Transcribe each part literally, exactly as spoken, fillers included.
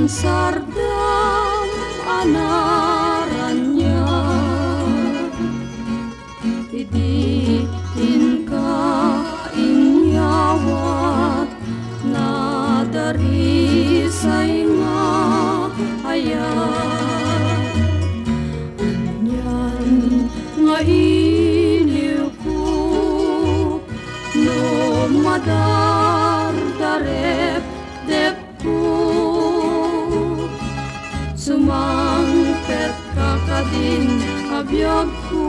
sardam anaranya idi inka inyawat na dari sainga ayat anyan nga iliw ko no madar darep dep sumangpet kakadin abiyag ko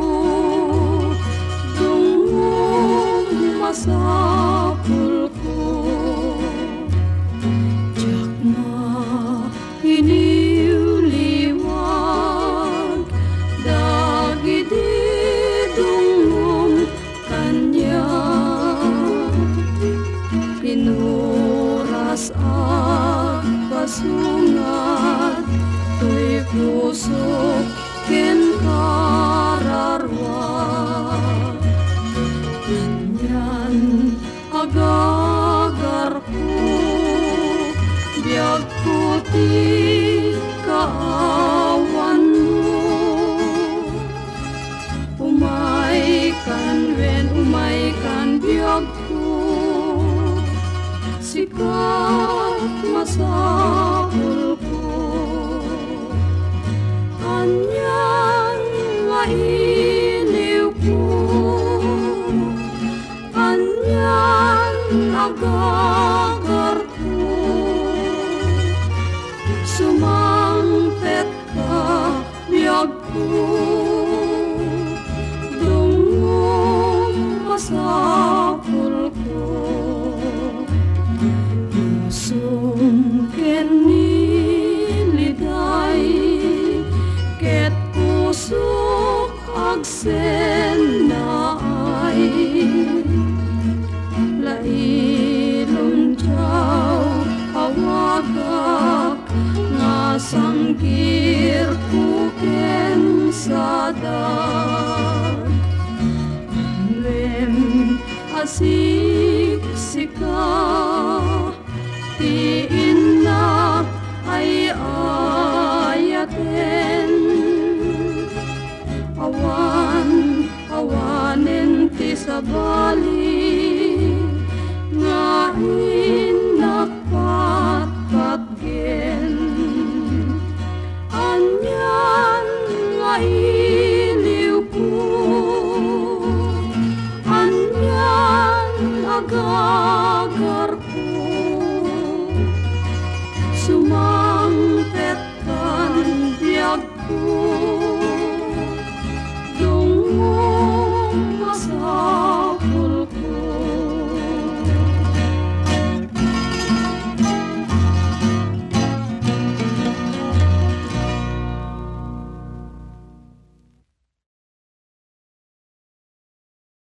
dungong masapul ko tiyak na iniuliwag dagiti dungong kanya pinuras at pasungat to'y pusok ken kararwa ganyan agagar ko biyag ko ti kaawan mo umay kan wen umay kan biyag ko sikat masapul ko anyan nga iliw ko anyan agagar ko sumangpet ka biyag ko dungong masapul ko musong ken niliday ket pusok agsen na ay lailong tiyaw awagak nga sanggir ko ken sadar lem asik sika ti inna ay ayaten awan awanen ti sabali nga